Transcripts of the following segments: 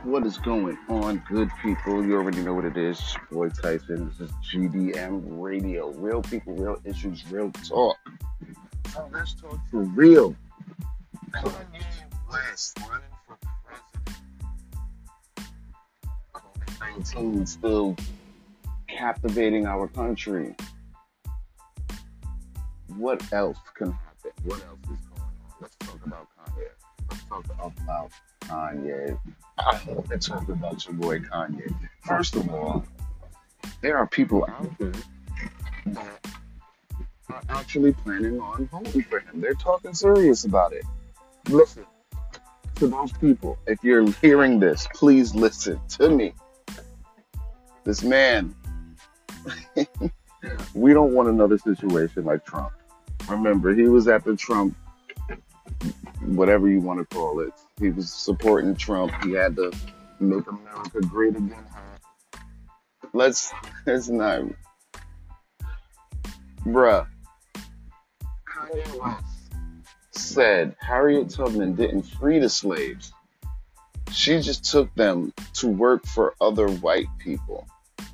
What is going on, good people? You already know what it is. It's your boy Tyson. This is GDM Radio. Real people, real issues, real talk. So let's talk for real. Kanye West running for president. COVID-19 still captivating our country. What else can happen? What else is going on? Let's talk about Kanye. Let's talk about Kanye. I want to talk about your boy Kanye. First of all, there are people out there that are actually planning on voting for him. They're talking serious about it. Listen to those people. If you're hearing this, please listen to me. This man, we don't want another situation like Trump. Remember, he was at the Trump, whatever you want to call it. He was supporting Trump. He had the Make America Great Again hat. Let's not, bruh. Kanye West said Harriet Tubman didn't free the slaves. She just took them to work for other white people.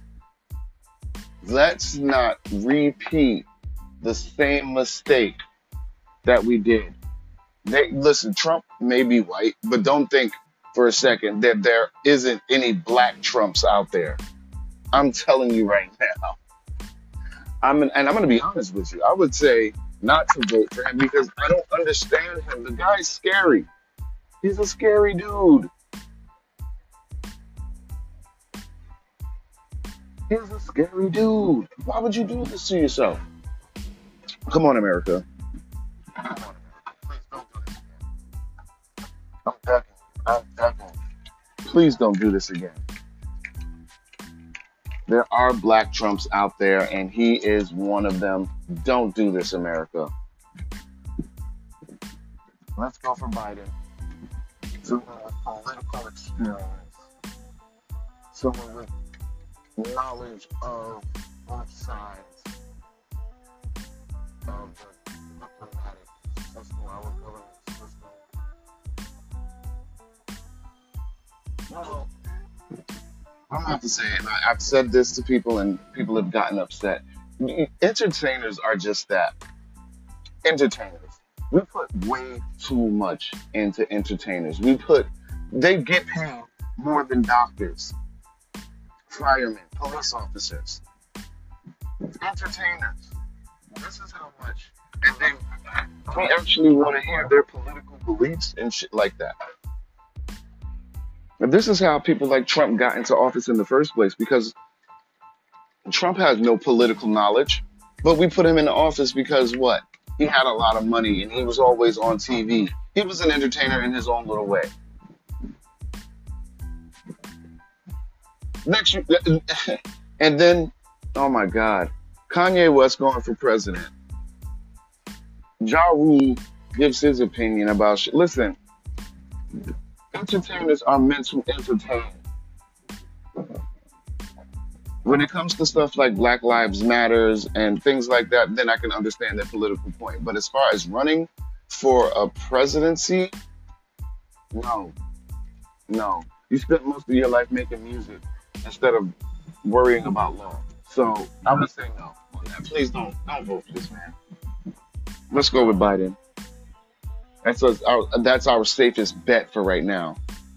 Let's not repeat the same mistake that we did. Listen, Trump may be white, but don't think for a second that there isn't any black Trumps out there. I'm telling you right now. And I'm going to be honest with you. I would say not to vote for him because I don't understand him. The guy's scary. He's a scary dude. He's a scary dude. Why would you do this to yourself? Come on, America. Come on, America. Please don't do this again. I'm begging you. I'm begging you. Please don't do this again. There are black Trumps out there, and he is one of them. Don't do this, America. Let's go for Biden. Someone with political experience. Someone with knowledge of both sides of the diplomatic system, our government system. Well, I'm gonna have to say, and I've said this to people, and people have gotten upset. Entertainers are just that. Entertainers. We put way too much into entertainers. They get paid more than doctors, firemen, police officers, entertainers. This is how much. And they actually want to hear their political beliefs and shit like that. And this is how people like Trump got into office in the first place because Trump has no political knowledge, but we put him in office because what? He had a lot of money and he was always on TV. He was an entertainer in his own little way. Next, and then, oh my God, Kanye West going for president. Ja Rule gives his opinion about shit. Listen, entertainers are meant to entertain. When it comes to stuff like Black Lives Matters and things like that, then I can understand that political point. But as far as running for a presidency, no, no. You spent most of your life making music instead of worrying about law. So I would say no on that. Please don't vote for this man. Let's go with Biden. That's our safest bet for right now.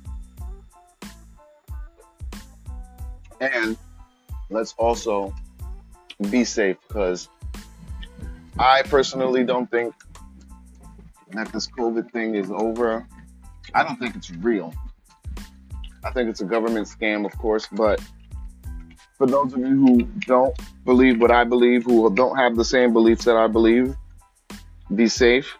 And let's also be safe because I personally don't think that this COVID thing is over. I don't think it's real. I think it's a government scam, of course, but for those of you who don't believe what I believe, who don't have the same beliefs that I believe, be safe.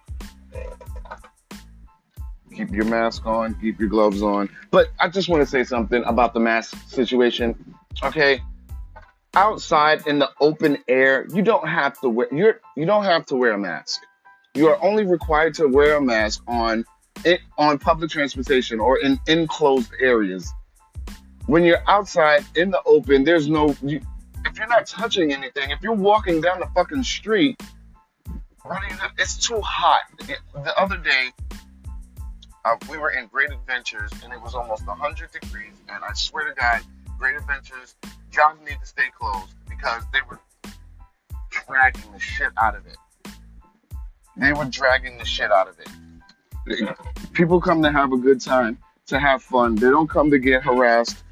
Keep your mask on, keep your gloves on. But I just want to say something about the mask situation. Okay? Outside in the open air, you don't have to wear a mask. You are only required to wear a mask on public transportation or in enclosed areas. When you're outside in the open, if you're not touching anything, if you're walking down the fucking street, it's too hot. The other day, We were in Great Adventures, and it was almost 100 degrees. And I swear to God, Great Adventures, jobs need to stay closed because they were dragging the shit out of it. They were dragging the shit out of it. People come to have a good time, to have fun. They don't come to get harassed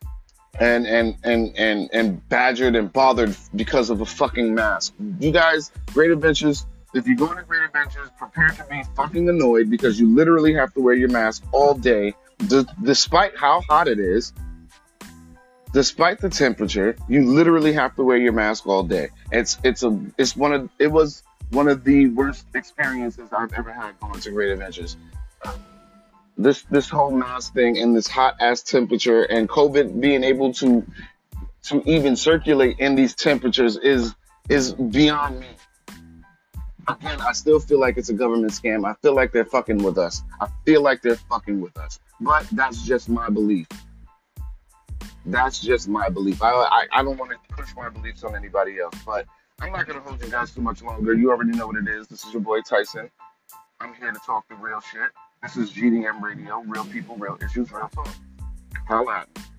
and badgered and bothered because of a fucking mask. You guys, Great Adventures, if you go to Great Adventures, prepare to be fucking annoyed because you literally have to wear your mask all day, despite how hot it is. Despite the temperature, you literally have to wear your mask all day. It was one of the worst experiences I've ever had going to Great Adventures. This whole mask thing and this hot ass temperature and COVID being able to even circulate in these temperatures is beyond me. Again, I still feel like it's a government scam. I feel like they're fucking with us. I feel like they're fucking with us. But that's just my belief. That's just my belief. I don't want to push my beliefs on anybody else, but I'm not going to hold you guys too much longer. You already know what it is. This is your boy Tyson. I'm here to talk the real shit. This is GDM Radio. Real people, real issues, real talk. Holla at me.